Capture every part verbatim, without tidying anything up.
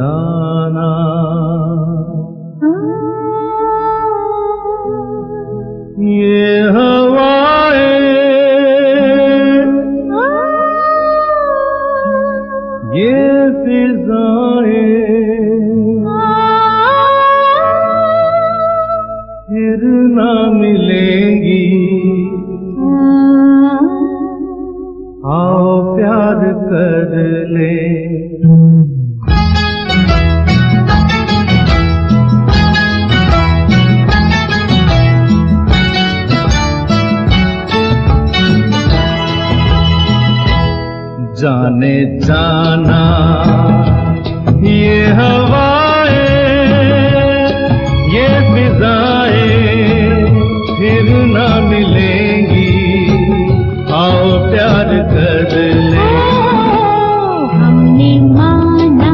फसाना। ये हवाएं, ये फिजाएं फिर ना मिलेंगी। आओ प्यार कर ले। जाने जाना ये हवाएं, ये फिजाएं फिर ना मिलेंगी। आओ प्यार कर ले। हमने माना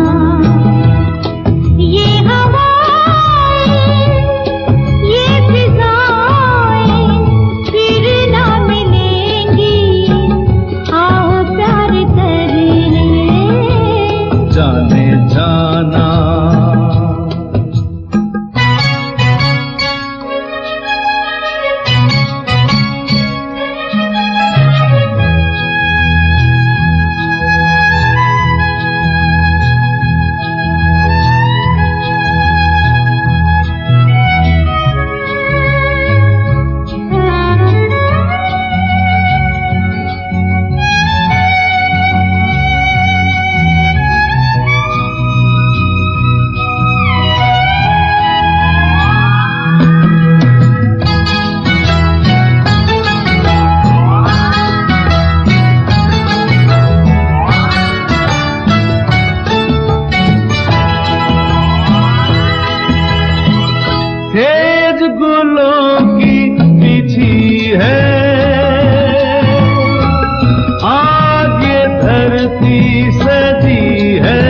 ये हवाएं, ये फिजाएं फिर ना मिलेंगी। आओ प्यार कर ले। जाने जाना सेज गुलों की बिछी है, आज ये धरती सजी है।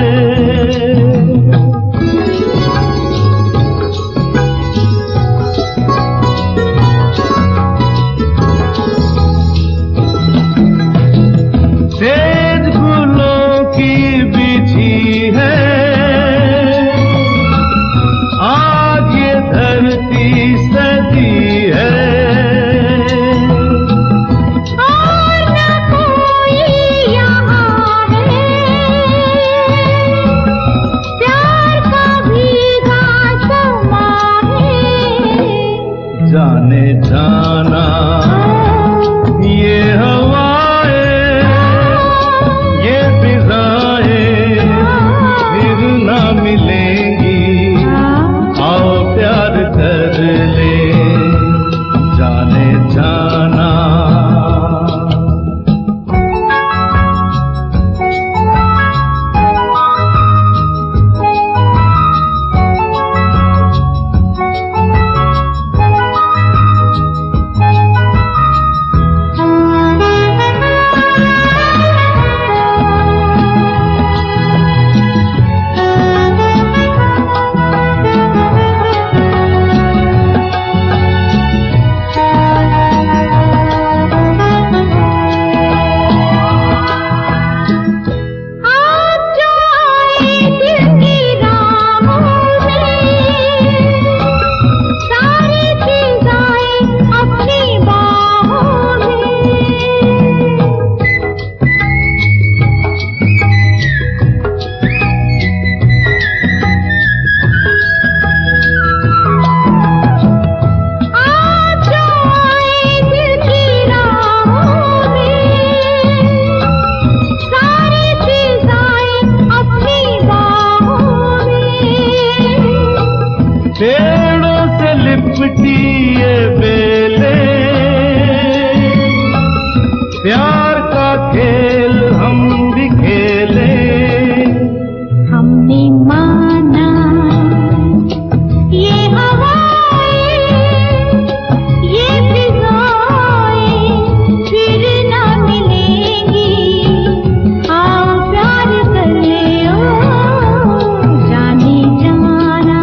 सेज गुलों की बिछी है, धरती सजी है। और न कोई यहाँ है, प्यार का भीगा समा है। जाने जाना ये हवाएं, ये फिजाएं फिर ना मिलेंगी। आओ प्यार कर ले। जाने जाना पेड़ों से लिपटी ये बेले, प्यार का खेल हम भी खेले। हमने माना ये हवाएं, ये फिजाएं फिर ना मिलेंगी। आओ प्यार कर ले। ओ जाने जाना।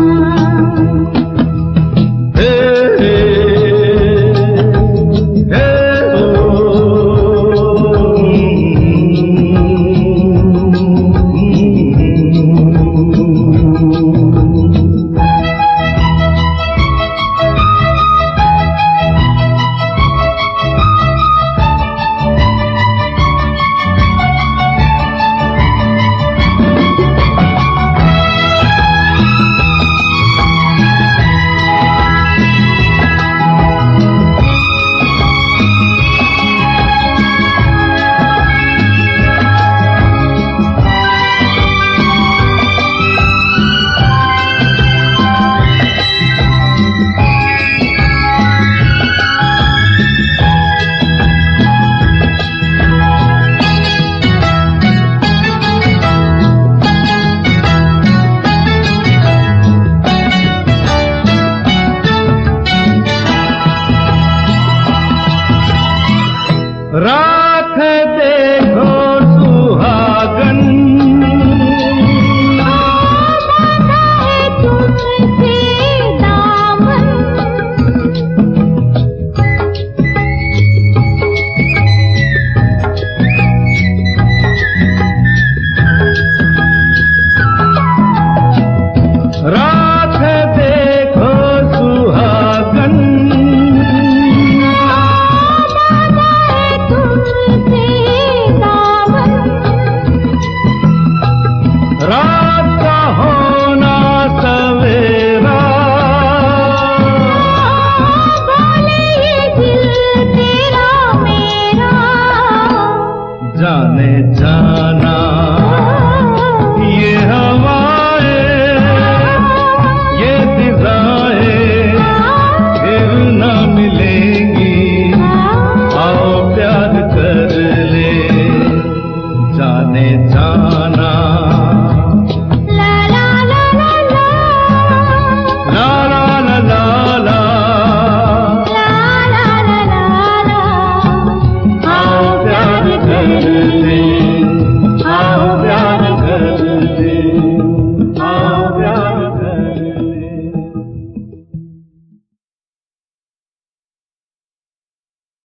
रात है देखो सुहागन, बांधा है तुमसे दामन, रात का होना सवेरा, बोले ये दिल तेरा मेरा, जाने जाना ये हवाएं, ये फिजाएं फिर न मिलेंगी, आओ प्यार कर ले, जाने जाना